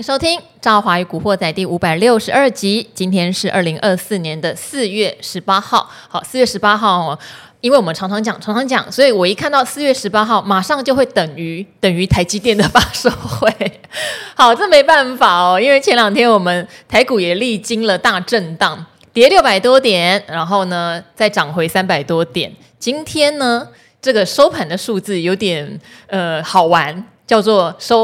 迎收听《赵华与古惑仔》第562集。今天是2024年的4月18号。好，4月18号哦，因为我们常常讲，所以我一看到4月18号，马上就会等于台积电的发售会。好，这没办法哦，因为前两天我们台股也历经了大震荡，跌600多点，然后呢再涨回300多点。今天呢，这个收盘的数字有点好玩。叫做收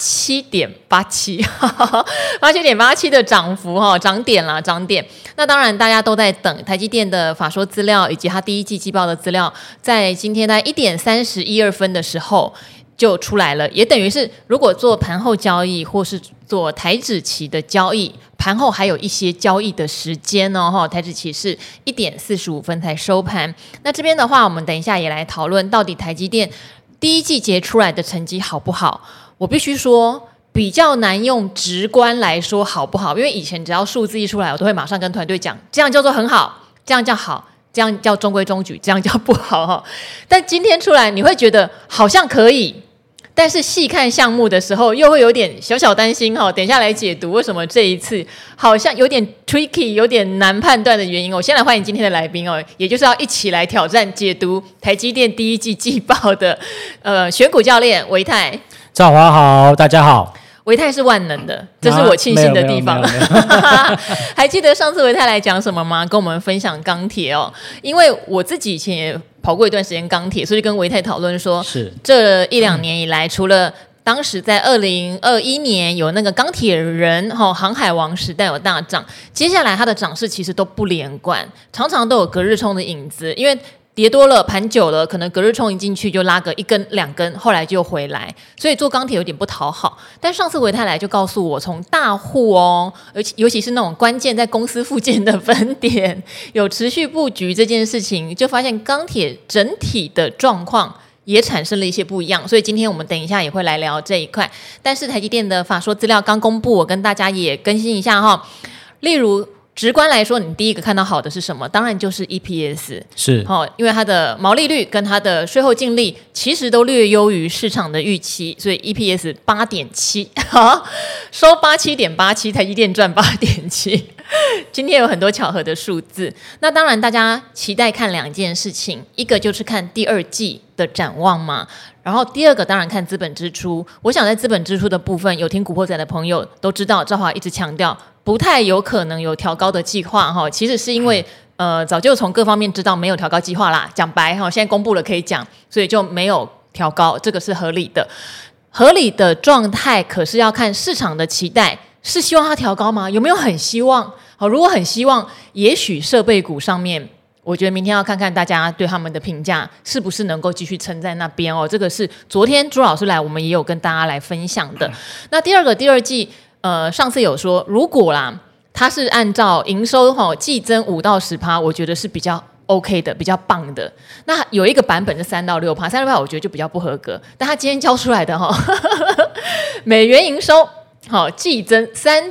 87.87 的涨幅涨点。那当然大家都在等台积电的法说资料以及它第一季季报的资料，在今天在1点32分的时候就出来了，也等于是如果做盘后交易或是做台指期的交易，盘后还有一些交易的时间哦，台指期是1点45分才收盘。那这边的话，我们等一下也来讨论到底台积电第一季结出来的成绩好不好？我必须说比较难用直观来说好不好，因为以前只要数字一出来，我都会马上跟团队讲，这样叫做很好，这样叫好，这样叫中规中矩，这样叫不好。但今天出来你会觉得好像可以，但是细看项目的时候又会有点小担心。等一下来解读为什么这一次好像有点 tricky 有点难判断的原因。我先来欢迎今天的来宾也就是要一起来挑战解读台积电第一季季报的选股教练唯泰。 赵华好，大家好。 唯泰是万能的，这是我庆幸的地方。还记得上次唯泰来讲什么吗？跟我们分享钢铁因为我自己以前也跑过一段时间钢铁，所以跟唯泰讨论说，是这1-2年以来，除了当时在2021年有那个钢铁人航海王时代有大涨，接下来它的涨势其实都不连贯，常常都有隔日冲的影子，因为跌多了，盘久了，可能隔日冲一进去就拉个1根2根，后来就回来，所以做钢铁有点不讨好。但上次唯泰来就告诉我，从大户尤其是那种关键在公司附近的分点有持续布局这件事情，就发现钢铁整体的状况也产生了一些不一样，所以今天我们等一下也会来聊这一块。但是台积电的法说资料刚公布，我跟大家也更新一下例如直观来说，你第一个看到好的是什么？当然就是 EPS， 是因为它的毛利率跟它的税后净利其实都略优于市场的预期，所以 EPS 8.7， 收87.87，台积电赚8.7。今天有很多巧合的数字。那当然大家期待看2件事情，一个就是看第2季的展望嘛，然后第二个当然看资本支出。我想在资本支出的部分，有听古惑仔的朋友都知道，赵华一直强调不太有可能有调高的计划其实是因为早就从各方面知道没有调高计划啦，讲白现在公布了可以讲，所以就没有调高，这个是合理的。合理的状态可是要看市场的期待，是希望它调高吗？有没有很希望？如果很希望，也许设备股上面我觉得明天要看看大家对他们的评价是不是能够继续撑在那边这个是昨天朱老师来我们也有跟大家来分享的。那第二季上次有说，如果啦它是按照营收季增5到10%，我觉得是比较 OK 的，比较棒的。那有一个版本是3到6%， 3-6%我觉得就比较不合格。但他今天交出来的美元营收季增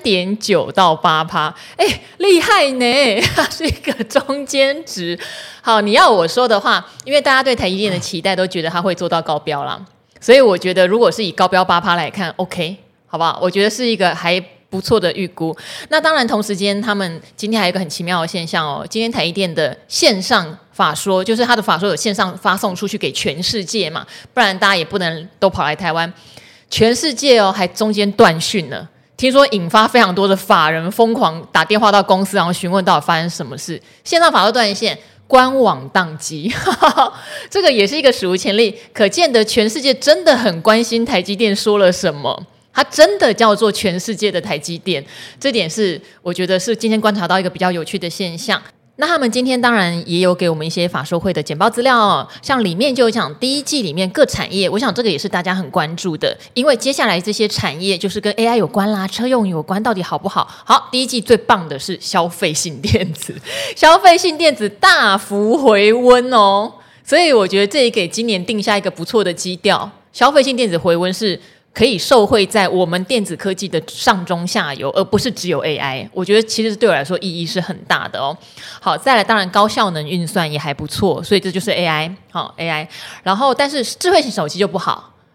3.9到8%，厉害呢，它是一个中间值。好，你要我说的话，因为大家对台积电的期待都觉得它会做到高标啦，所以我觉得如果是以高标8%来看 OK 好不好？我觉得是一个还不错的预估。那当然同时间他们今天还有一个很奇妙的现象今天台积电的线上法说，就是它的法说有线上发送出去给全世界嘛，不然大家也不能都跑来台湾，全世界还中间断讯了，听说引发非常多的法人疯狂打电话到公司，然后询问到底发生什么事。线上法说断线，官网宕机这个也是一个史无前例，可见得全世界真的很关心台积电说了什么，它真的叫做全世界的台积电。这点是我觉得是今天观察到一个比较有趣的现象。那他们今天当然也有给我们一些法说会的简报资料像里面就有讲第一季里面各产业，我想这个也是大家很关注的，因为接下来这些产业就是跟 AI 有关啦，车用有关，到底好不好？好，第一季最棒的是消费性电子，消费性电子大幅回温所以我觉得这也给今年定下一个不错的基调。消费性电子回温是可以受惠在我们电子科技的上中下游，而不是只有 AI。 我觉得其实对我来说意义是很大的好，再来当然高效能运算也还不错，所以这就是 AI 然后但是智慧型手机就不好，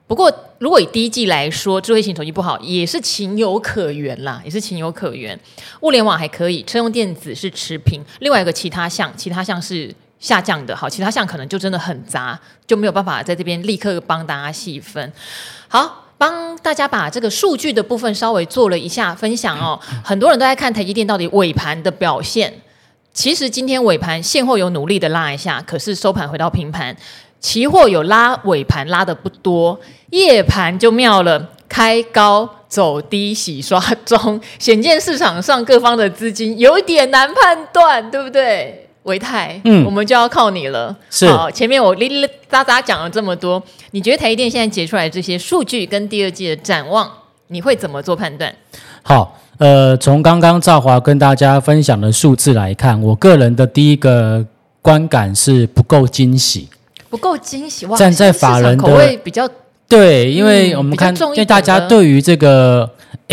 不过，如果以第一季来说，智慧型手机不好，也是情有可原啦，也是情有可原。物联网还可以，车用电子是持平，另外一个其他项是下降的。好，其他项可能就真的很杂，就没有办法在这边立刻帮大家细分。好，帮大家把这个数据的部分稍微做了一下分享哦。很多人都在看台积电到底尾盘的表现。其实今天尾盘现货有努力的拉一下，可是收盘回到平盘。期货有拉尾盘拉的不多，夜盘就妙了，开高走低洗刷中，显见市场上各方的资金有点难判断，对不对？维泰，我们就要靠你了。 是， 好，前面我哩哩喳喳讲了这么多，你觉得台积电现在结出来这些数据跟第二季的展望，你会怎么做判断？ 好，从刚刚兆华跟大家分享的数字来看，我个人的第一个观感是不够惊喜。不够惊喜哇！ 站在法人的口味比较对，因为我们看，因为大家对于这个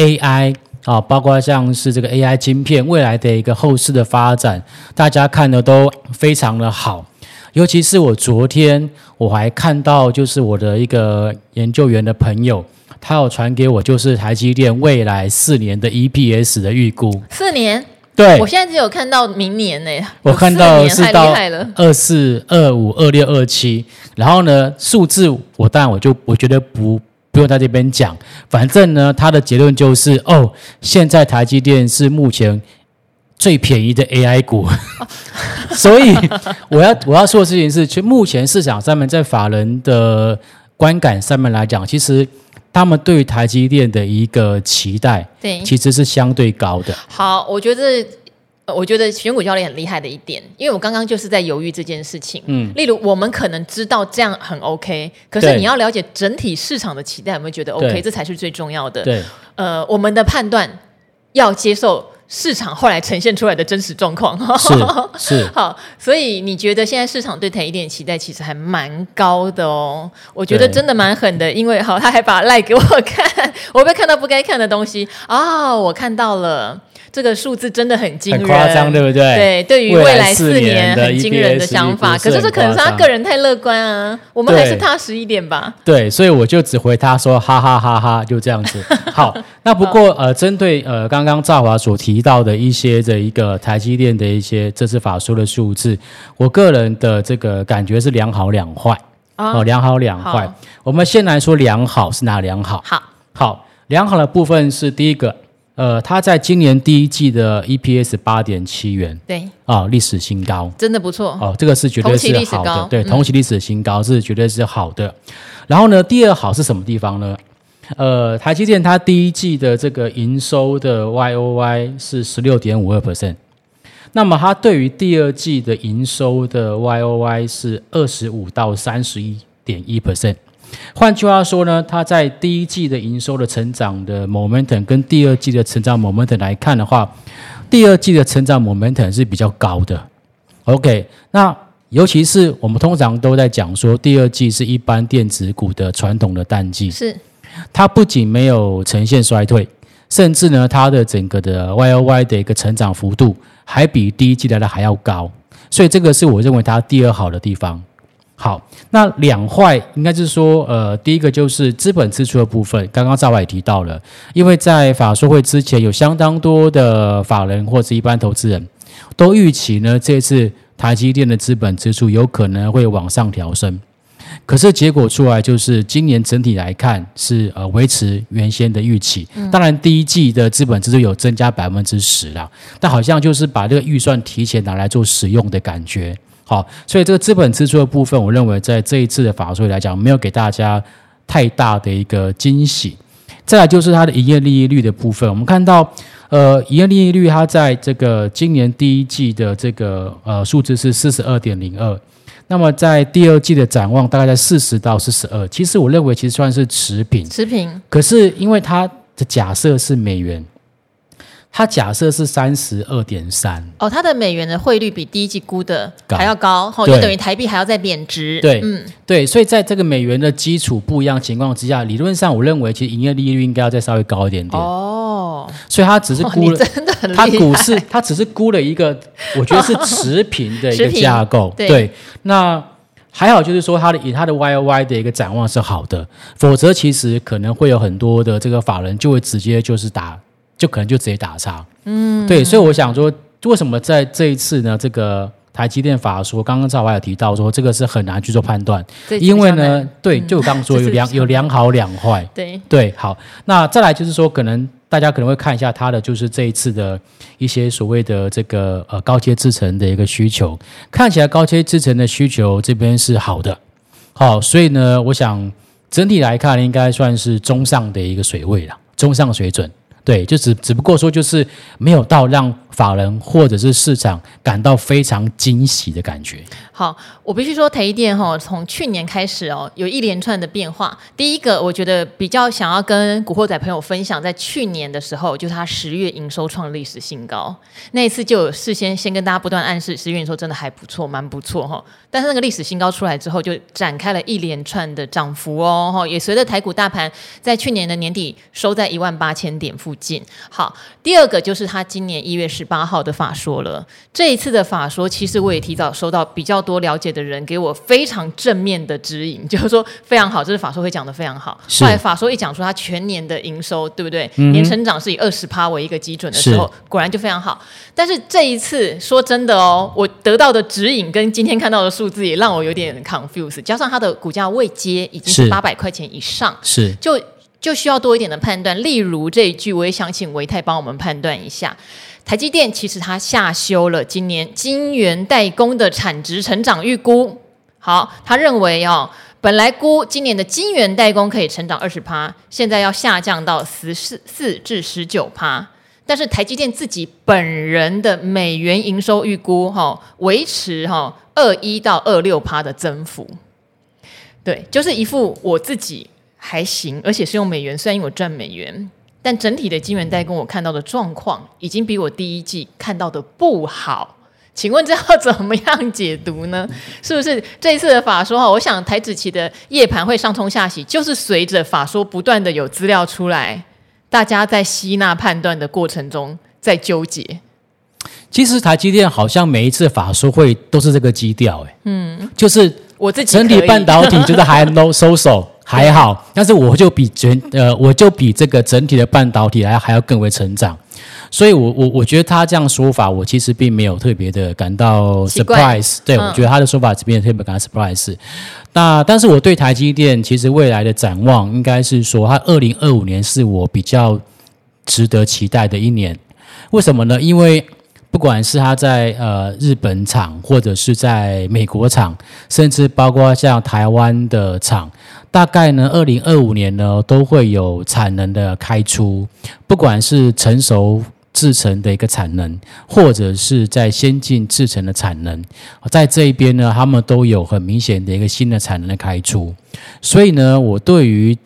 AI 啊，包括像是这个 AI 晶片未来的一个后市的发展，大家看的都非常的好。尤其是我昨天我还看到，就是我的一个研究员的朋友，他有传给我，就是台积电未来4年的 EPS 的预估。 4年。 对， 我现在只有看到明年呢， 我看到是到 24、 25、26、27，然后呢，数字我当然我觉得不用在这边讲，反正呢，他的结论就是现在台积电是目前最便宜的 AI 股，所以我要说的事情是，其实目前市场上面在法人的观感上面来讲，其实他们对于台积电的一个期待，对，其实是相对高的。 好，我觉得选股教练很厉害的一点，因为我刚刚就是在犹豫这件事情。例如我们可能知道这样很 OK， 可是你要了解整体市场的期待有没有觉得 OK， 这才是最重要的。 对， 我们的判断要接受市场后来呈现出来的真实状况。 是好，所以你觉得现在市场对台积电的期待其实还蛮高的哦？我觉得真的蛮狠的，因为好，他还把赖给我看，我会不会看到不该看的东西啊？我看到了。这个数字真的很惊人， 很夸张，对不对？ 对，对于未来4年很惊人的想法，可是这可能是他个人太乐观啊，我们还是踏实一点吧。 对，所以我就只回他说哈哈哈哈，就这样子。好，那不过针对刚刚兆华所提到的一些的一个台积电的一些这次法说的数字，我个人的这个感觉是良好两坏良好两坏。我们先来说良好是哪良好？好，良好的部分是第一个。它在今年第一季的 EPS 8.7元， 对历史新高， 真的不错这个是绝对是好的，对，同期历史新高是绝对是好的。然后呢，第二好是什么地方呢？台积电它第一季的这个营收的 YOY 是 16.52%， 那么它对于第二季的营收的 YOY 是25到31.1%。换句话说呢，它在第一季的营收的成长的 momentum 跟第二季的成长 momentum 来看的话，第二季的成长 momentum 是比较高的。OK， 那尤其是我们通常都在讲说，第二季是一般电子股的传统的淡季， 是它不仅没有呈现衰退，甚至呢，它的整个的 YOY 的一个成长幅度还比第一季来的还要高，所以这个是我认为它第二好的地方。好，那两坏应该是说，第一个就是资本支出的部分，刚刚赵华也提到了，因为在法说会之前，有相当多的法人或是一般投资人都预期呢，这次台积电的资本支出有可能会往上调升，可是结果出来就是今年整体来看是维持原先的预期，当然第一季的资本支出有增加10%啦，但好像就是把这个预算提前拿来做使用的感觉。好，所以这个资本支出的部分，我认为在这一次的法说会来讲，没有给大家太大的一个惊喜。再来就是它的营业利益率的部分，我们看到，营业利益率它在这个今年第一季的这个数字是 42.02， 那么在第二季的展望大概在40到42，其实我认为其实算是持平。可是因为它的假设是美元。它假设是32.3 它的美元的汇率比第一季估的还要高，就等于台币还要再贬值。 对，所以在这个美元的基础不一样情况之下，理论上我认为其实营业利率应该要再稍微高一点点。所以它只是估了， 真的很厉害。 它只是估了一个，我觉得是持平的一个架构。对，那还好就是说以它的 YOY 的一个展望是好的，否则其实可能会有很多的这个法人就会直接就可能就直接打叉。对，所以我想说，为什么在这一次呢？这个台积电法说，刚刚赵华有提到说，这个是很难去做判断，因为呢，对，就我刚刚说有良好两坏。对，好，那再来就是说，可能大家可能会看一下它的就是这一次的一些所谓的这个高阶制程的一个需求，看起来高阶制程的需求这边是好的，好，所以呢，我想整体来看应该算是中上的一个水位了，中上水准。对，就只不过说就是没有到让法人或者是市场感到非常惊喜的感觉。 好，我必须说台积电从去年开始有一连串的变化。第一个，我觉得比较想要跟古惑仔朋友分享，在去年的时候，就是他10月营收创历史新高，那一次就有事先跟大家不断暗示，10月营收真的还不错，蛮不错但是那个历史新高出来之后，就展开了一连串的涨幅也随着台股大盘在去年的年底收在18000点附近。好，第二个就是他今年1月18号的法说了。这一次的法说，其实我也提早收到比较多了解的人给我非常正面的指引，就是说非常好，这是法说会讲的非常好。后来法说一讲出他全年的营收，对不对？年成长是以20%为一个基准的时候，果然就非常好。但是这一次说真的我得到的指引跟今天看到的数字也让我有点 confuse， 加上它的股价位阶已经是800块钱以上，就需要多一点的判断。例如这一句，我也想请维泰帮我们判断一下。台积电其实它下修了今年晶圆代工的产值成长预估。好，他认为本来估今年的晶圆代工可以成长20%，现在要下降到14%至19%。但是台积电自己本人的美元营收预估维持21%到26%的增幅。对，就是一副我自己还行，而且是用美元，虽然因为我赚美元，但整体的晶圆代工我看到的状况已经比我第一季看到的不好。请问这要怎么样解读呢？是不是这一次的法说我想台指期的夜盘会上冲下洗，就是随着法说不断的有资料出来，大家在吸纳判断的过程中在纠结。 其实台积电好像每一次法说会都是这个基调，就是我自己整体半导体就是还 no so 还好，但是我就比这个整体的半导体还要更为成长，所以我觉得他这样说法，我其实并没有特别的感到 surprise。对，我觉得他的说法这边特别感到 surprise。但是我对台积电其实未来的展望，应该是说，它2025年是我比较值得期待的一年。为什么呢？因为不管是他在日本厂，或者是在美国厂，甚至包括像台湾的厂，大概呢2025年呢都会有产能的开出，不管是成熟制程的一个产能，或者是在先进制程的产能，在这一边呢，他们都有很明显的一个新的产能的开出，所以呢，我对于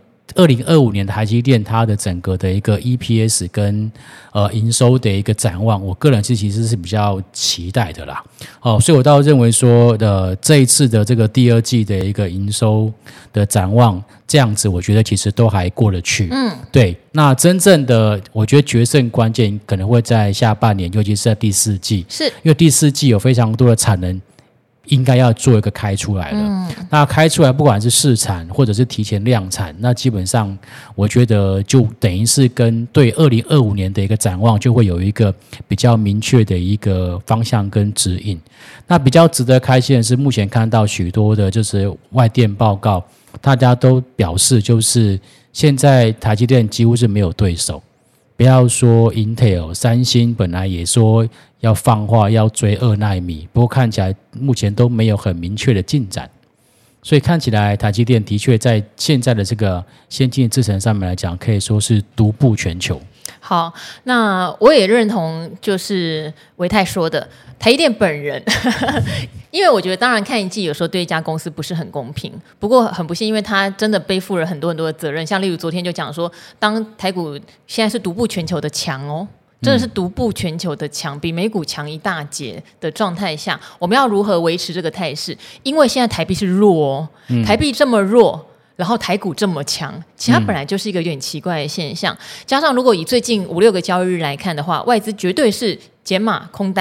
2025年的台积电它的整个的一个 EPS 跟营收的一个展望，我个人其实是比较期待的啦。所以我倒认为说这一次的这个第二季的一个营收的展望，这样子我觉得其实都还过得去。对。那真正的我觉得决胜关键可能会在下半年，尤其是在第四季，是因为第四季有非常多的产能应该要做一个开出来了。那开出来不管是试产或者是提前量产，那基本上我觉得就等于是跟对2025年的一个展望就会有一个比较明确的一个方向跟指引。那比较值得开心的是，目前看到许多的就是外电报告，大家都表示就是现在台积电几乎是没有对手。不要说 Intel， 三星本来也说要放话要追2奈米，不过看起来目前都没有很明确的进展，所以看起来台积电的确在现在的这个先进制程上面来讲，可以说是独步全球。 好，那我也认同就是维泰说的，台积电本人因为我觉得当然看一季有时候对一家公司不是很公平，不过很不幸，因为他真的背负了很多很多的责任，像例如昨天就讲说，当台股现在是独步全球的强真的是独步全球的强，比美股强一大截的状态下，我们要如何维持这个态势？因为现在台币是弱台币这么弱，然后台股这么强，其实它本来就是一个有点奇怪的现象。加上如果以最近5-6个交易日来看的话，外资绝对是减码空单，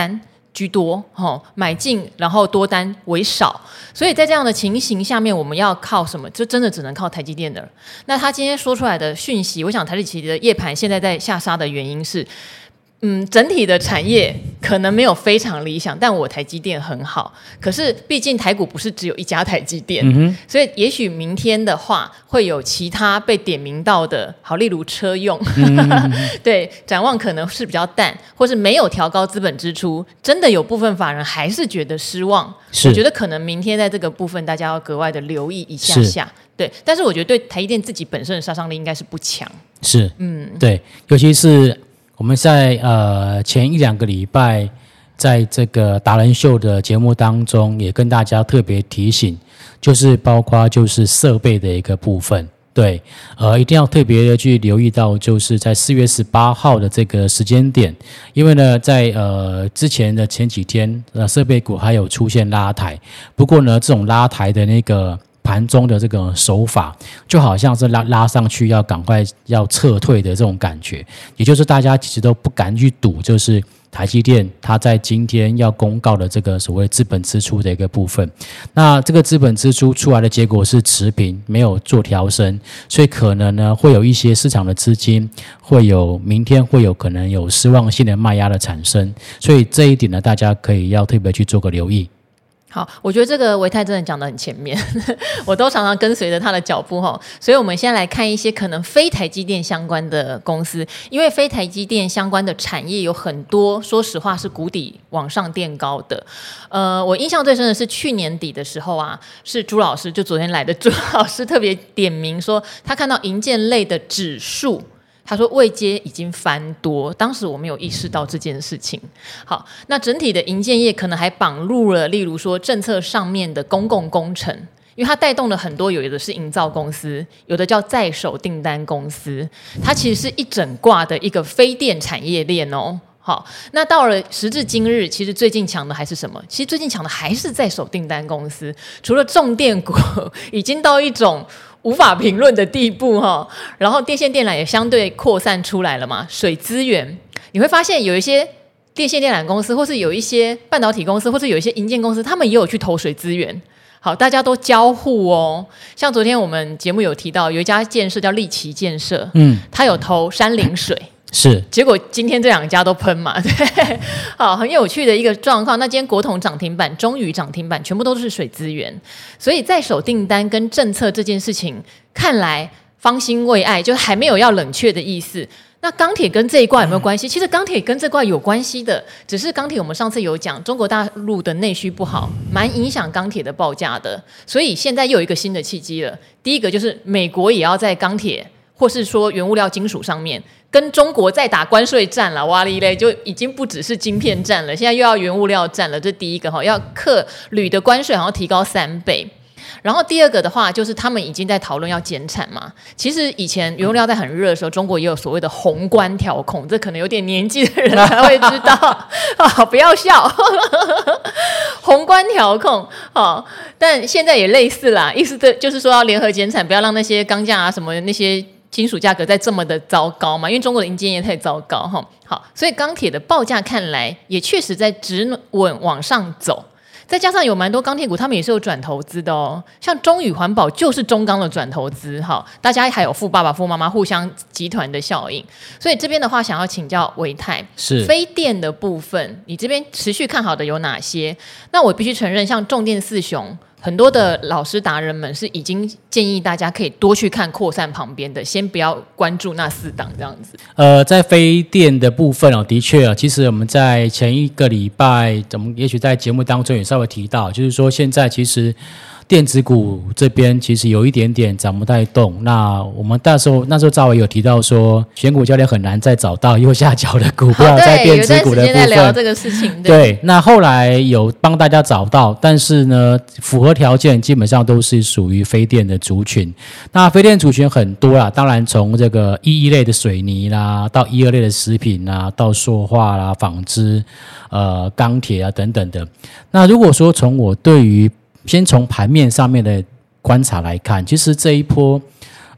居多，买进然后多单为少，所以在这样的情形下面，我们要靠什么？就真的只能靠台积电的了。那他今天说出来的讯息，我想台积期的夜盘现在在下杀的原因是，整体的产业可能没有非常理想，但我台积电很好。可是毕竟台股不是只有一家台积电，所以也许明天的话会有其他被点名到的，好，例如车用，对，展望可能是比较淡，或是没有调高资本支出，真的有部分法人还是觉得失望。我觉得可能明天在这个部分大家要格外的留意一下下。对，但是我觉得对台积电自己本身的杀伤力应该是不强。 是，对，尤其是我们在前1-2个礼拜，在这个达人秀的节目当中，也跟大家特别提醒，就是包括就是设备的一个部分，对，一定要特别的去留意到，就是在4月18号的这个时间点，因为呢，在之前的前几天，设备股还有出现拉抬，不过呢，这种拉抬的那个盘中的这个手法，就好像是拉上去要赶快要撤退的这种感觉，也就是大家其实都不敢去赌，就是台积电它在今天要公告的这个所谓资本支出的一个部分，那这个资本支出出来的结果是持平，没有做调升，所以可能呢会有一些市场的资金明天会有可能有失望性的卖压的产生，所以这一点呢，大家可以要特别去做个留意。 好，我觉得这个维泰真的讲得很前面，我都常常跟随着他的脚步，所以我们先来看一些可能非台积电相关的公司，因为非台积电相关的产业有很多，说实话是谷底往上垫高的。我印象最深的是去年底的时候啊，是朱老师，就昨天来的朱老师特别点名说，他看到营建类的指数，他说位阶已经翻多，当时我没有意识到这件事情。好，那整体的营建业可能还绑入了，例如说政策上面的公共工程，因为它带动了很多，有的是营造公司，有的叫在手订单公司，它其实是一整挂的一个非电产业链哦。好，那到了时至今日，其实最近强的还是什么？其实最近强的还是在手订单公司，除了重电股已经到一种无法评论的地步哈，然后电线电缆也相对扩散出来了嘛，水资源你会发现有一些电线电缆公司，或是有一些半导体公司，或是有一些营建公司，他们也有去投水资源。好，大家都交互哦。像昨天我们节目有提到，有一家建设叫力奇建设，他有投山林水。 是， 结果今天这2家都喷嘛，对，好，很有趣的一个状况。那今天国统涨停板、中宇涨停板，全部都是水资源，所以在手订单跟政策这件事情，看来方兴未艾，就还没有要冷却的意思。那钢铁跟这一卦有没有关系？其实钢铁跟这卦有关系的，只是钢铁我们上次有讲，中国大陆的内需不好，蛮影响钢铁的报价的，所以现在又有一个新的契机了。第一个就是美国也要在钢铁或是说原物料金属上面跟中国在打关税战了，哇哩嘞，就已经不只是晶片战了，现在又要原物料战了。这第一个要克铝的关税好像提高3倍。然后第二个的话，就是他们已经在讨论要减产嘛。其实以前原物料在很热的时候，中国也有所谓的宏观调控，这可能有点年纪的人才会知道不要笑宏观调控但现在也类似啦，意思就是说要联合减产，不要让那些钢价啊什么那些金属价格再这么的糟糕嘛，因为中国的营建业太糟糕好，所以钢铁的报价看来也确实在直稳往上走。再加上有蛮多钢铁股，他们也是有转投资的哦，像中宇环保就是中钢的转投资，大家还有富爸爸、富妈妈互相集团的效应。所以这边的话，想要请教维泰， 是非电的部分，你这边持续看好的有哪些？那我必须承认，像重电四雄。很多的老师达人们是已经建议大家可以多去看扩散旁边的，先不要关注那4档这样子。 在非电的部分的确其实我们在前1个礼拜，我们也许在节目当中也稍微提到，就是说现在其实电子股这边其实有一点点涨不太动。那我们那时候赵伟有提到说，选股教练很难再找到右下角的股票在电子股的部分。有段时间在聊这个事情。 对，那后来有帮大家找到，但是呢，符合条件基本上都是属于非电的族群。那非电族群很多啦，当然从这个1类的水泥啦，到1、2类的食品啦，到塑化啦、纺织、钢铁啊等等的。那如果说先从盘面上面的观察来看，其实这一波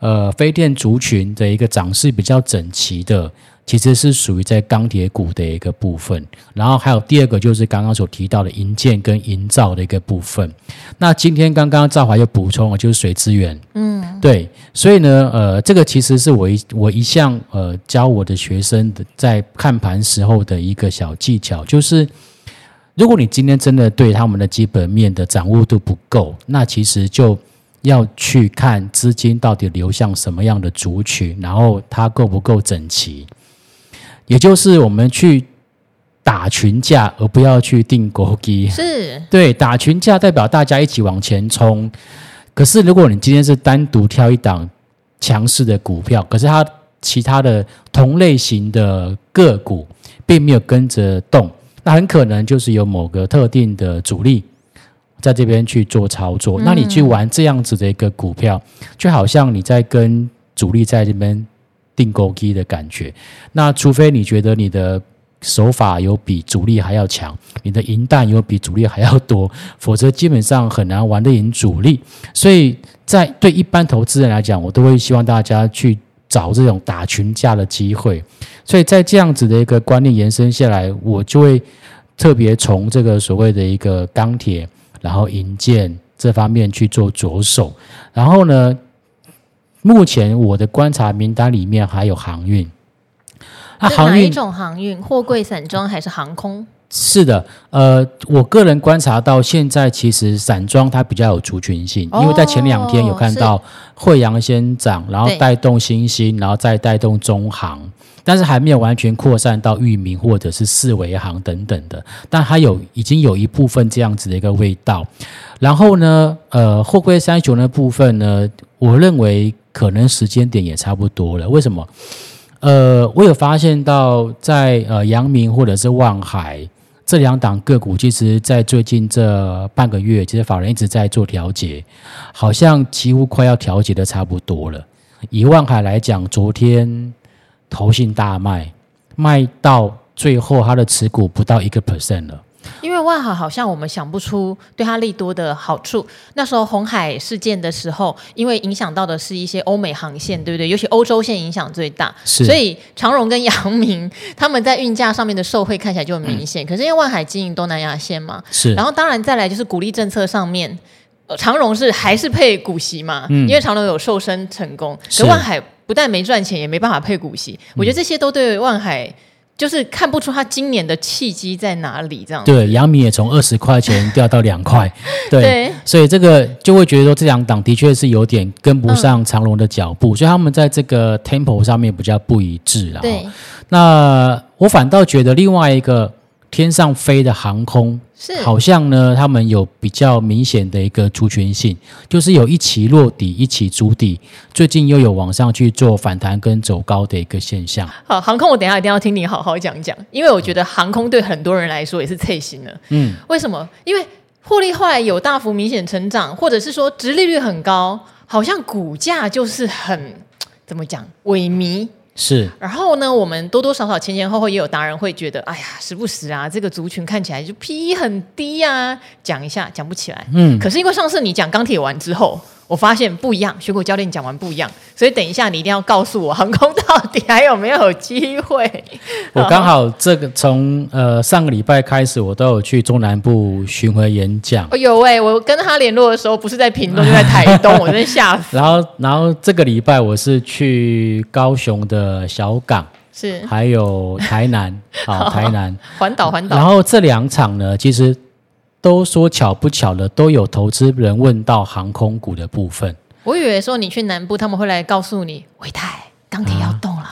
非电族群的一个涨势比较整齐的，其实是属于在钢铁股的一个部分。然后还有第二个就是刚刚所提到的营建跟营造的一个部分。那今天刚刚兆华又补充了，就是水资源。对，所以呢，这个其实是我一向教我的学生的在看盘时候的一个小技巧，就是如果你今天真的对他们的基本面的掌握度不够，那其实就要去看资金到底流向什么样的族群，然后它够不够整齐，也就是我们去打群架，而不要去定勾机。 是， 对，打群架代表大家一起往前冲。可是如果你今天是单独挑一档强势的股票，可是它其他的同类型的个股并没有跟着动，那很可能就是有某个特定的主力在这边去做操作，那你去玩这样子的一个股票，就好像你在跟主力在这边定勾机的感觉。那除非你觉得你的手法有比主力还要强，你的赢弹有比主力还要多，否则基本上很难玩得赢主力。所以在对一般投资人来讲，我都会希望大家去找这种打群架的机会。所以在这样子的一个观念延伸下来，我就会特别从这个所谓的一个钢铁然后营建这方面去做着手。然后呢，目前我的观察名单里面还有航运。 哪一种航运？货柜散装还是航空？ 是的，我个人观察到现在其实散装它比较有族群性，因为在前2天有看到惠阳先涨，然后带动新兴，然后再带动中航，但是还没有完全扩散到裕民或者是四维航等等的，但它已经有一部分这样子的一个味道。然后呢，货柜39的部分呢，我认为可能时间点也差不多了。为什么？我有发现到在阳明或者是万海这2档个股，其实在最近这半个月，其实法人一直在做调节，好像几乎快要调节的差不多了。以万海来讲，昨天投信大卖到最后，它的持股不到1% 了。 因为万海好像我们想不出对它利多的好处。那时候红海事件的时候，因为影响到的是一些欧美航线，对不对？尤其欧洲线影响最大，所以长荣跟阳明他们在运价上面的受惠看起来就很明显。可是因为万海经营东南亚线嘛， 是， 然后当然再来就是鼓励政策上面，长荣还是配股息嘛，因为长荣有瘦身成功，可万海不但没赚钱，也没办法配股息。我觉得这些都对万海就是看不出他今年的契机在哪里，这样子。 对，阳明也从20块钱掉到2块，对，所以这个就会觉得说这2档的确是有点跟不上长荣的脚步，所以他们在这个 tempo 上面比较不一致啦。 对， 那我反倒觉得另外一个天上飞的航空，好像呢他们有比较明显的一个族群性，就是有一起落底一起筑底，最近又有往上去做反弹跟走高的一个现象。 好，航空我等一下一定要听你好好讲讲，因为我觉得航空对很多人来说也是脆心了。为什么？因为获利后来有大幅明显成长，或者是说殖利率很高，好像股价就是很怎么讲萎靡。 是， 然后呢，我们多多少少前前后后也有达人会觉得，哎呀，时不时啊，这个族群看起来就 PE 很低啊，讲一下讲不起来。可是因为上次你讲钢铁完之后，我发现不一样，学股教练讲完不一样，所以等一下你一定要告诉我航空到底还有没有机会。 我刚好这个从上个礼拜开始，我都有去中南部巡回演讲。 有我跟他联络的时候，不是在屏东就在台东，我真的吓死。 然后这个礼拜我是去高雄的小港， 是还有台南，台南环岛。 然后这2场呢，其实都说巧不巧的，都有投资人问到航空股的部分。 我以为说你去南部，他们会来告诉你，伟泰钢铁要动了。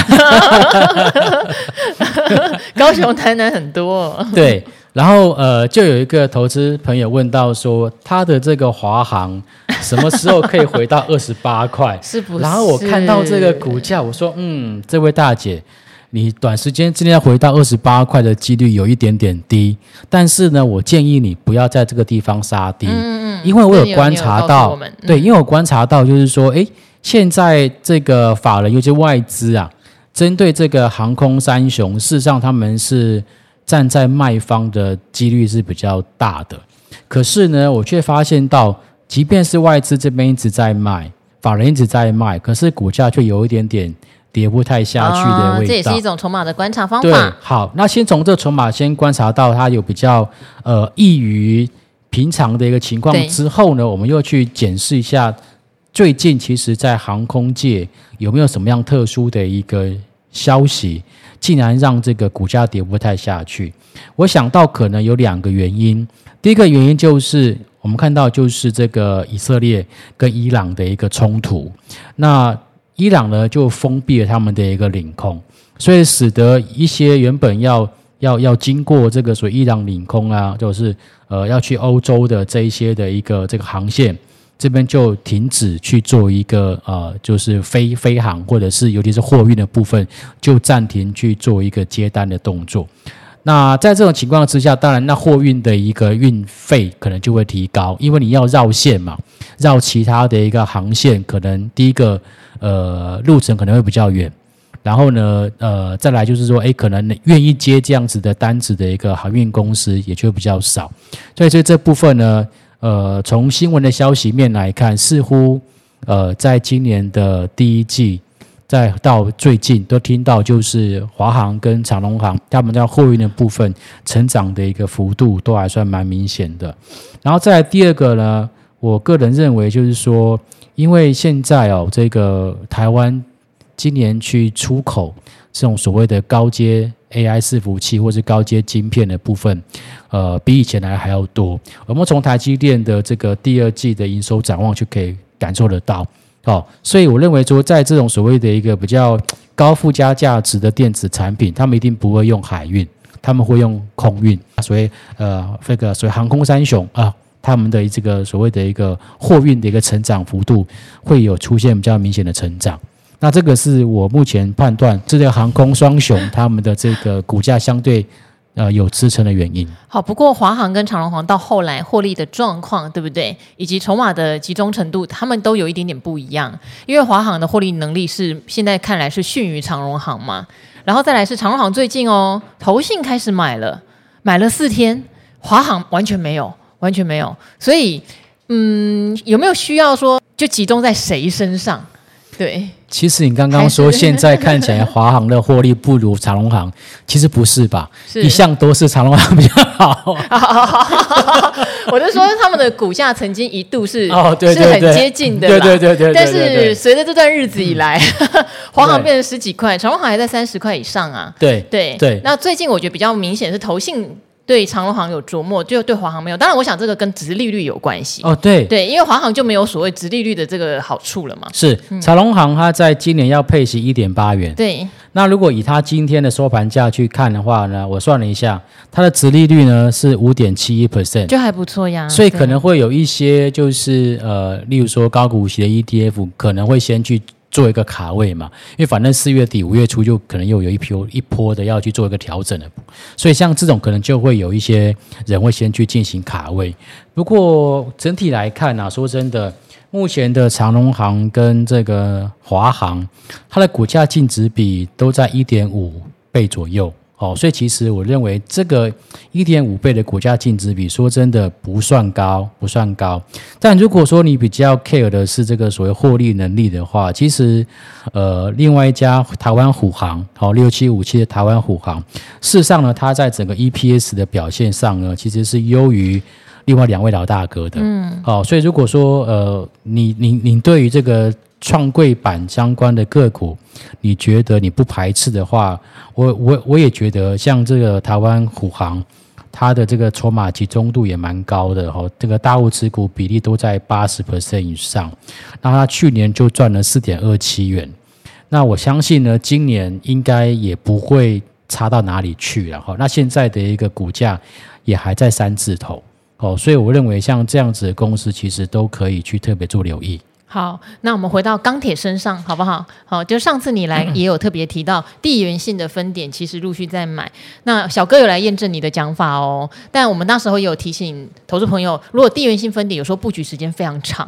高雄、台南很多。对， 然后就有一个投资朋友问到说，他的这个华航什么时候可以回到28块？ 是不是？ 然后我看到这个股价，我说，这位大姐，你短时间之内要回到28块的几率有一点点低，但是呢，我建议你不要在这个地方杀低，因为我有观察到，因为我观察到就是说，现在这个法人尤其外资啊，针对这个航空三雄，事实上他们是站在卖方的几率是比较大的，可是呢，我却发现到，即便是外资这边一直在卖， 法人一直在卖，可是股价却有一点点跌不太下去的味道， 这也是一种筹码的观察方对， 法。 好，那先从这筹码先观察到它有比较异于平常的一个情况之后呢，我们又去检视一下最近其实在航空界有没有什么样特殊的一个消息，竟然让这个股价跌不太下去。我想到可能有2个原因，第一个原因就是我们看到就是这个以色列跟伊朗的一个冲突，那伊朗呢就封闭了他们的一个领空，所以使得一些原本要经过这个所谓伊朗领空啊，就是要去欧洲的这一些的一个这个航线，这边就停止去做一个就是飞航，或者是尤其是货运的部分就暂停去做一个接单的动作。那在这种情况之下，当然那货运的一个运费可能就会提高，因为你要绕线嘛，绕其他的一个航线，可能第一个路程可能会比较远，然后呢再来就是说可能愿意接这样子的单子的一个航运公司也就比较少，所以这部分呢从新闻的消息面来看，似乎在今年的第一季再到最近都听到就是华航跟长荣航他们在货运的部分成长的一个幅度都还算蛮明显的。然后再来第二个呢，我个人认为就是说，因为现在这个台湾今年去出口这种所谓的高阶 AI 伺服器或是高阶晶片的部分比以前来还要多。我们从台积电的这个第2季的营收展望就可以感受得到所以我认为说，在这种所谓的一个比较高附加价值的电子产品，他们一定不会用海运，他们会用空运，所以所谓航空三雄他们的这个所谓的一个货运的一个成长幅度会有出现比较明显的成长。那这个是我目前判断这个航空双雄他们的这个股价相对有支撑的原因。 好，不过华航跟长荣航到后来获利的状况，对不对？以及筹码的集中程度，他们都有一点点不一样。因为华航的获利能力是现在看来是逊于长荣航嘛，然后再来是长荣航最近投信开始买了4天，华航完全没有，所以有没有需要说就集中在谁身上？对， 其实你刚刚说现在看起来华航的获利不如长荣航，其实不是吧？一向都是长荣航比较好。 我就说他们的股价曾经一度是对是很接近的啦， 对。 但是随着这段日子以来，华航变成10几块，长荣航还在30块以上啊。对。那最近我觉得比较明显是投信对长荣航有琢磨，就对华航没有。当然我想这个跟殖利率有关系对，因为华航就没有所谓殖利率的这个好处了嘛。是长荣航它在今年要配息 1.8 元， 对。 那如果以它今天的收盘价去看的话呢，我算了一下，它的殖利率呢是 5.71%， 就还不错呀。 所以可能会有一些就是例如说高股息的 ETF 可能会先去做一个卡位嘛，因为反正4月底5月初就可能又有一波的要去做一个调整了，所以像这种可能就会有一些人会先去进行卡位。不过整体来看说真的，目前的长荣航跟这个华航，它的股价净值比都在 1.5 倍左右所以其实我认为这个 1.5 倍的股价净值比说真的不算高。但如果说你比较 care 的是这个所谓获利能力的话，其实另外一家台湾虎航6757的台湾虎航，事实上呢，它在整个 EPS 的表现上呢，其实是优于另外2位老大哥的。所以如果说你对于这个创柜板相关的个股，你觉得你不排斥的话，我也觉得像这个台湾虎航，它的这个筹码集中度也蛮高的这个大户持股比例都在 80% 以上。那它去年就赚了 4.27 元，那我相信呢，今年应该也不会差到哪里去了那现在的一个股价也还在3字头所以我认为像这样子的公司其实都可以去特别做留意。 好，那我们回到钢铁身上好不好？好，就上次你来也有特别提到地缘性的分点其实陆续在买，那小哥有来验证你的讲法但我们那时候也有提醒投资朋友，如果地缘性分点有时候布局时间非常长，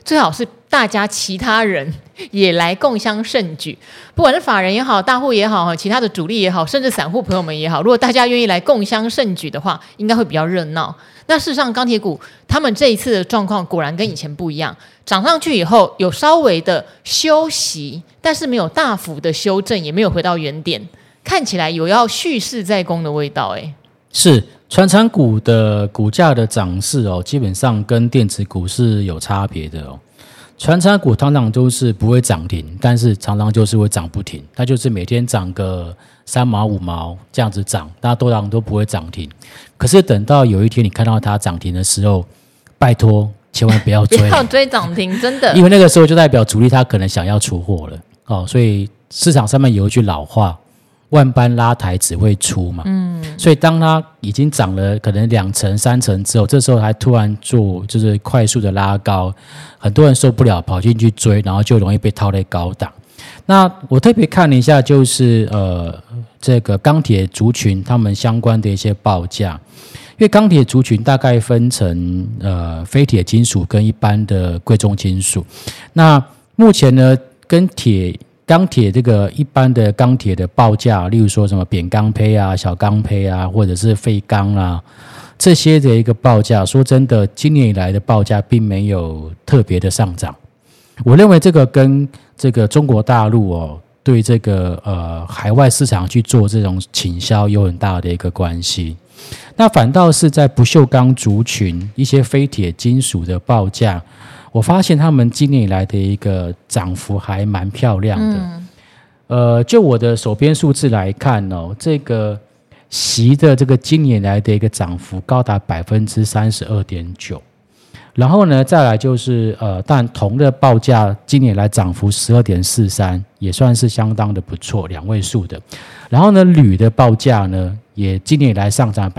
最好是大家其他人也来共襄盛举，不管是法人也好，大户也好，其他的主力也好，甚至散户朋友们也好，如果大家愿意来共襄盛举的话，应该会比较热闹。那事实上钢铁股他们这一次的状况果然跟以前不一样，涨上去以后有稍微的休息，但是没有大幅的修正，也没有回到原点，看起来有要蓄势在攻的味道。 是传产股的股价的涨势基本上跟电子股是有差别的传产股常常都是不会涨停，但是常常就是会涨不停，它就是每天涨个3毛5毛这样子涨，大家都不会涨停。可是等到有一天你看到它涨停的时候，拜托千万不要追， 不要追涨停，真的， 因为那个时候就代表主力他可能想要出货了所以市场上面有一句老话，万般拉抬只会出嘛，所以当它已经涨了可能2成3成之后，这时候还突然做就是快速的拉高，很多人受不了跑进去追，然后就容易被套在高档。那我特别看了一下，就是这个钢铁族群他们相关的一些报价，因为钢铁族群大概分成非铁金属跟一般的贵重金属。那目前呢，跟钢铁这个一般的钢铁的报价，例如说什么扁钢坯啊、小钢坯啊，或者是废钢啊，这些的一个报价，说真的，今年以来的报价并没有特别的上涨。我认为这个跟这个中国大陆对这个海外市场去做这种倾销有很大的一个关系。那反倒是在不锈钢族群一些非铁金属的报价，我发现他们今年以来的一个涨幅还蛮漂亮的。就我的手边数字来看这个锡的这个今年来的一个涨幅高达 32.9%。然后呢，再来就是但铜的报价今年来涨幅 12.43%， 也算是相当的不错，2位数的。然后呢，铝的报价呢也今年来上涨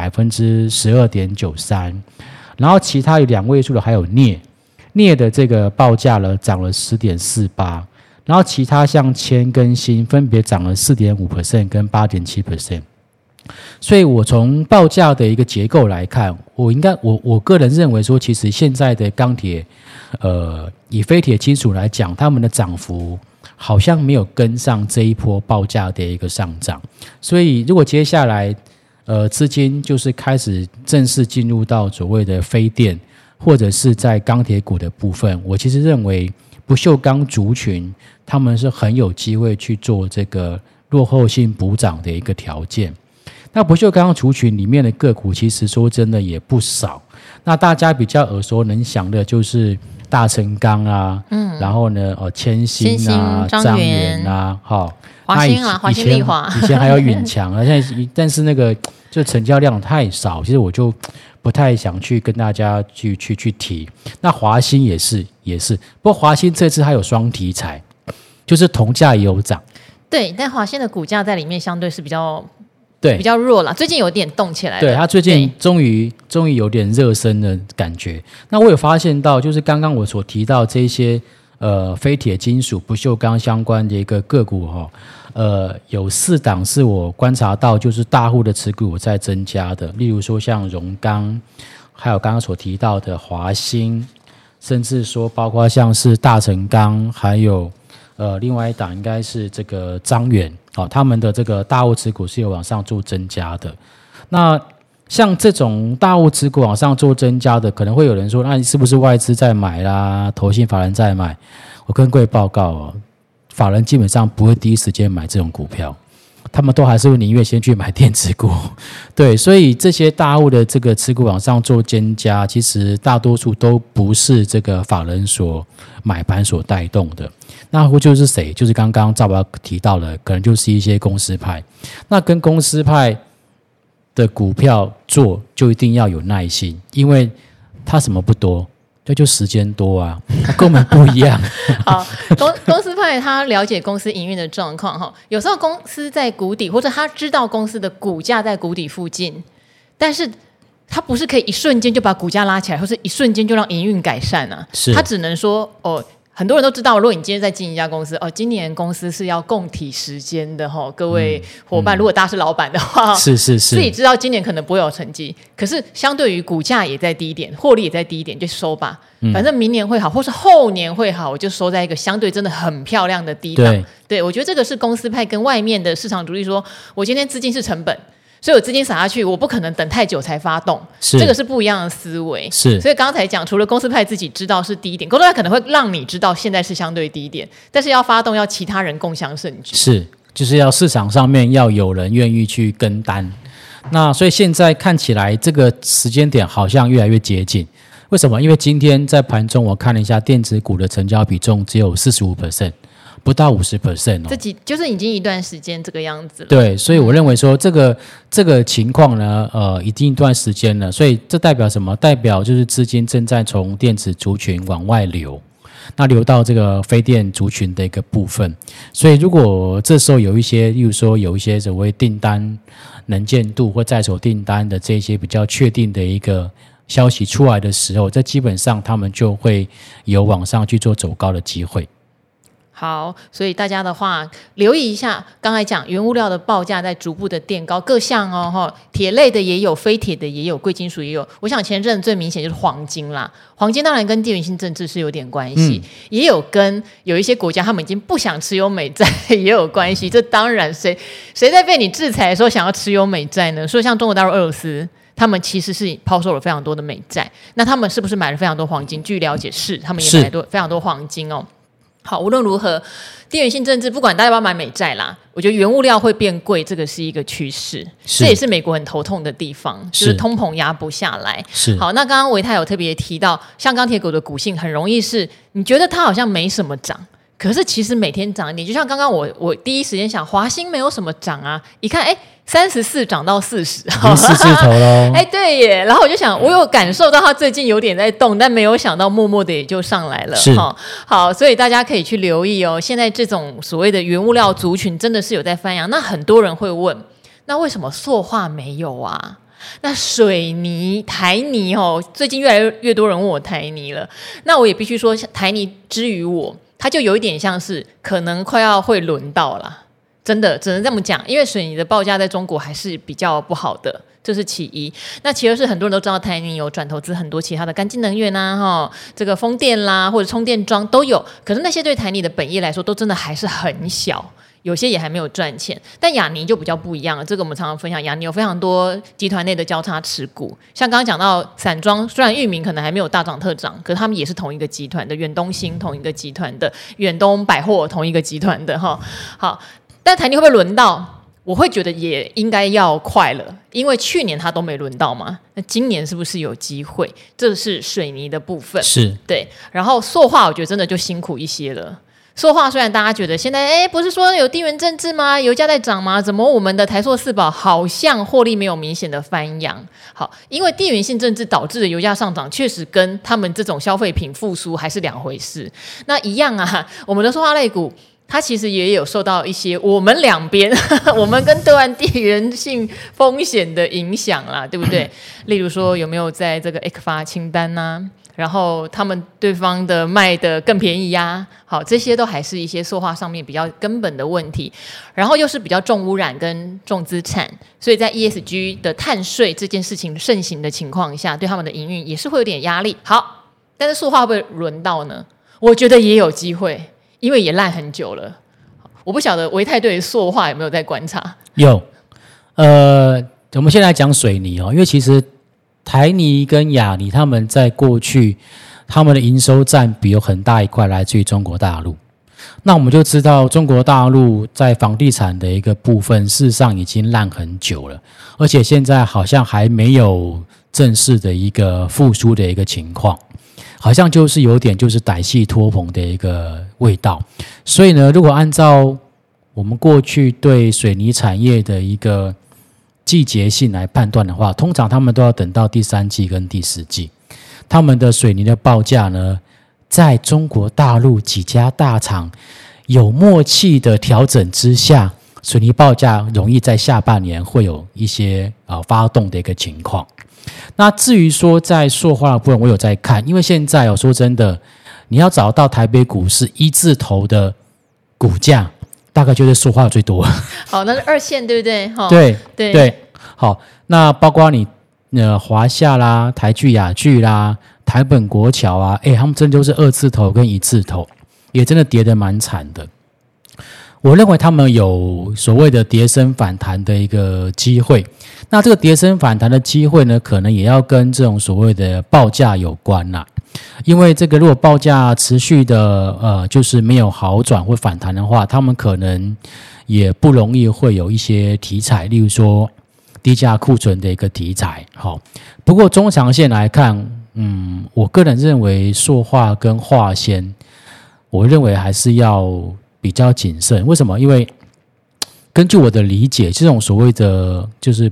12.93%。然后其他有2位数的还有镍的这个报价呢涨了 10.48%。然后其他像铅跟锌分别涨了 4.5% 跟 8.7%。所以我从报价的一个结构来看，我个人认为说，其实现在的钢铁以非铁金属来讲，他们的涨幅好像没有跟上这一波报价的一个上涨。所以如果接下来资金就是开始正式进入到所谓的非电或者是在钢铁股的部分，我其实认为不锈钢族群他们是很有机会去做这个落后性补涨的一个条件。那不锈钢族群里面的个股其实说真的也不少，那大家比较耳熟能详的就是大成钢啊，然后呢千兴啊、张元啊， 华兴啊，华兴丽华， 以前还有允强啊，现在但是那个就成交量太少，其实我就不太想去跟大家去提。那华兴也是，不过华兴这次还有双题材，就是铜价也有涨， 对，但华兴的股价在里面相对是比较弱了，最近有点动起来了。 对，它最近终于有点热身的感觉。那我有发现到，就是刚刚我所提到这些非铁金属、不锈钢相关的一个个股有4档是我观察到，就是大户的持股在增加的。例如说像荣钢，还有刚刚所提到的华兴，甚至说包括像是大成钢，还有另外一档应该是这个张元。他们的这个大户持股是有往上做增加的。那像这种大户持股往上做增加的，可能会有人说，那是不是外资在买啦，投信法人在买？我跟各位报告法人基本上不会第一时间买这种股票，他们都还是会宁愿先去买电子股。对，所以这些大户的这个持股往上做增加，其实大多数都不是这个法人所买盘所带动的。那或就是谁？就是刚刚赵宝提到的，可能就是一些公司派。那跟公司派的股票做，就一定要有耐心，因为它什么不多，就时间多啊，它跟我们不一样。 好，公司派他了解公司营运的状况有时候公司在谷底，或者他知道公司的股价在谷底附近，但是他不是可以一瞬间就把股价拉起来，或是一瞬间就让营运改善啊。他只能说很多人都知道，如果你今天在经营一家公司，今年公司是要共体时间的各位伙伴，如果大家是老板的话， 是自己知道今年可能不会有成绩，可是相对于股价也在低一点，获利也在低一点，就收吧。反正明年会好，或是后年会好，我就收在一个相对真的很漂亮的低档。对，我觉得这个是公司派跟外面的市场主力说，我今天资金是成本，所以我资金撒下去，我不可能等太久才发动，这个是不一样的思维。所以刚才讲，除了公司派自己知道是低点，公司派可能会让你知道现在是相对低点，但是要发动要其他人共襄盛举， 就是要市场上面要有人愿意去跟单。那所以现在看起来这个时间点好像越来越接近。为什么？因为今天在盘中我看了一下电子股的成交比重只有 45%， 不到 50%。 就是已经一段时间这个样子了。 对，所以我认为说这个情况呢已经一段时间了，所以这代表什么？代表就是资金正在从电子族群往外流，那流到这个非电族群的一个部分。所以如果这时候有一些，例如说有一些所谓订单能见度或在手订单的这些比较确定的一个消息出来的时候，这基本上他们就会有往上去做走高的机会。 好，所以大家的话留意一下，刚才讲原物料的报价在逐步的垫高，各项铁类的也有，非铁的也有，贵金属也有。我想前阵最明显就是黄金啦，黄金当然跟地缘性政治是有点关系，也有跟有一些国家他们已经不想持有美债也有关系。这当然谁在被你制裁的时候想要持有美债呢？所以像中国大陆、俄罗斯，他们其实是抛售了非常多的美债，那他们是不是买了非常多黄金？据了解是，他们也买了非常多黄金哦。好，无论如何，地缘性政治不管大家要不要买美债啦，我觉得原物料会变贵，这个是一个趋势，这也是美国很头痛的地方，就是通膨压不下来。好，那刚刚维泰有特别提到，像钢铁股的股性很容易是，你觉得它好像没什么涨，可是其实每天涨一点。就像刚刚我第一时间想，华兴没有什么涨啊，一看34涨到40，已经4字头咯。 对耶。然后我就想，我有感受到它最近有点在动，但没有想到默默的也就上来了。好，所以大家可以去留意哦。现在这种所谓的原物料族群真的是有在翻扬。那很多人会问，那为什么塑化没有啊？那水泥、台泥最近越来越多人问我台泥了。那我也必须说，台泥之于我，它就有一点像是可能快要会轮到了。真的只能这么讲，因为水泥的报价在中国还是比较不好的，这是其一。那其二是很多人都知道台泥有转投资很多其他的干净能源啊，这个风电啦或者充电桩都有，可是那些对台泥的本业来说都真的还是很小，有些也还没有赚钱。但亚泥就比较不一样了，这个我们常常分享，亚泥有非常多集团内的交叉持股，像刚刚讲到散装，虽然裕民可能还没有大涨特涨，可是他们也是同一个集团的，远东新同一个集团的，远东百货同一个集团的好，但台泥会不会轮到？我会觉得也应该要快了，因为去年它都没轮到嘛，那今年是不是有机会？这是水泥的部分， 是对。 然后塑化，我觉得真的就辛苦一些了。塑化虽然大家觉得现在不是说有地缘政治吗？油价在涨吗？怎么我们的台塑四宝好像获利没有明显的翻扬？好，因为地缘性政治导致的油价上涨，确实跟他们这种消费品复苏还是两回事。那一样啊，我们的塑化类股，它其实也有受到一些我们两边我们跟对岸地缘性风险的影响啦，对不对？例如说有没有在这个 ECFA 清单啊，然后他们对方的卖的更便宜啊，好，这些都还是一些塑化上面比较根本的问题。然后又是比较重污染跟重资产，所以在 ESG 的碳税这件事情盛行的情况下，对他们的营运也是会有点压力。好，但是塑化会不会轮到呢？我觉得也有机会，因为也烂很久了。我不晓得维泰对塑化有没有在观察？ 有，我们先来讲水泥因为其实台泥跟亚泥他们在过去他们的营收占比有很大一块来自于中国大陆。那我们就知道中国大陆在房地产的一个部分事实上已经烂很久了，而且现在好像还没有正式的一个复苏的一个情况，好像就是有点就是歹戏拖棚的一个味道。所以呢，如果按照我们过去对水泥产业的一个季节性来判断的话，通常他们都要等到第3季跟第4季，他们的水泥的报价呢，在中国大陆几家大厂有默契的调整之下，水泥报价容易在下半年会有一些发动的一个情况。那至于说在塑化的部分，我有在看，因为现在说真的， 你要找到台北股市一字头的股价，大概就是塑化最多。 好，那是2线对不对？ 对，好，那包括你华夏啦、台聚、雅聚啦、台本国桥啊，他们真的就是2字头跟1字头，也真的跌得蛮惨的。我认为他们有所谓的跌升反弹的一个机会，那这个跌升反弹的机会呢，可能也要跟这种所谓的报价有关啦。因为这个如果报价持续的就是没有好转或反弹的话，他们可能也不容易会有一些题材，例如说低价库存的一个题材。好，不过中长线来看，我个人认为塑化跟化纤，我认为还是要比较谨慎。为什么？因为根据我的理解，这种所谓的就是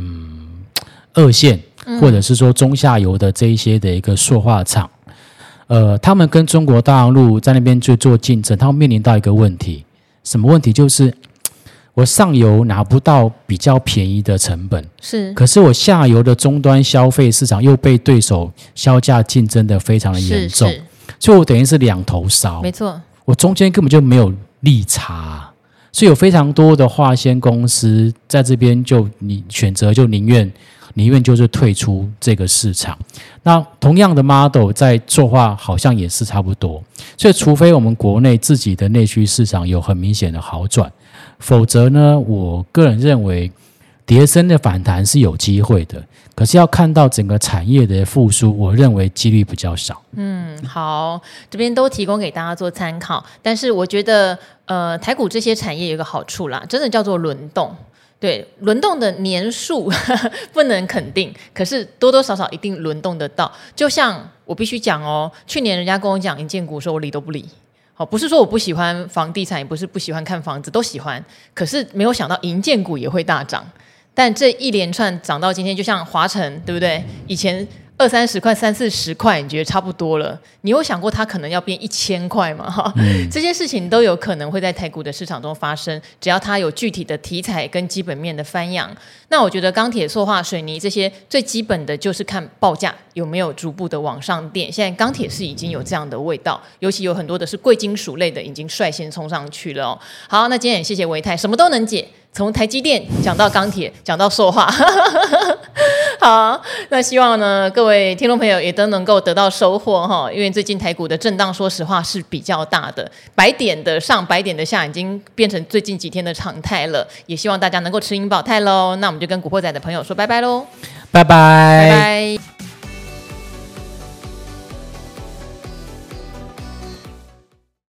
2线或者是说中下游的这一些的一个塑化厂，他们跟中国大陆在那边去做竞争，他们面临到一个问题，什么问题？就是我上游拿不到比较便宜的成本，可是我下游的终端消费市场又被对手销价竞争的非常的严重，所以我等于是两头烧， 没错， 我中间根本就没有利差，所以有非常多的化纤公司在这边你选择就宁愿就是退出这个市场。那同样的 model 在塑化好像也是差不多，所以除非我们国内自己的内需市场有很明显的好转，否则呢，我个人认为跌升的反弹是有机会的，可是要看到整个产业的复苏，我认为几率比较少。 好，这边都提供给大家做参考，但是我觉得台股这些产业有一个好处啦，真的叫做轮动。对，轮动的年数不能肯定，可是多多少少一定轮动得到。就像我必须讲哦，去年人家跟我讲营建股，说我理都不理。不是说我不喜欢房地产，也不是不喜欢看房子，都喜欢。可是没有想到营建股也会大涨，但这一连串涨到今天，就像华城，对不对？以前20-30块、30-40块，你觉得差不多了？你有想过它可能要变1000块吗？这些事情都有可能会在台股的市场中发生，只要它有具体的题材跟基本面的翻扬。那我觉得钢铁、塑化、水泥这些最基本的就是看报价有没有逐步的往上垫。现在钢铁是已经有这样的味道，尤其有很多的是贵金属类的已经率先冲上去了哦。好，那今天也谢谢唯泰，什么都能解，从台积电讲到钢铁，讲到塑化。好，那希望呢各位听众朋友也都能够得到收获哈，因为最近台股的震荡说实话是比较大的，100点的上100点的下已经变成最近几天的常态了，也希望大家能够持盈保泰咯。那我们就跟古惑仔的朋友说拜拜咯， 拜拜拜拜。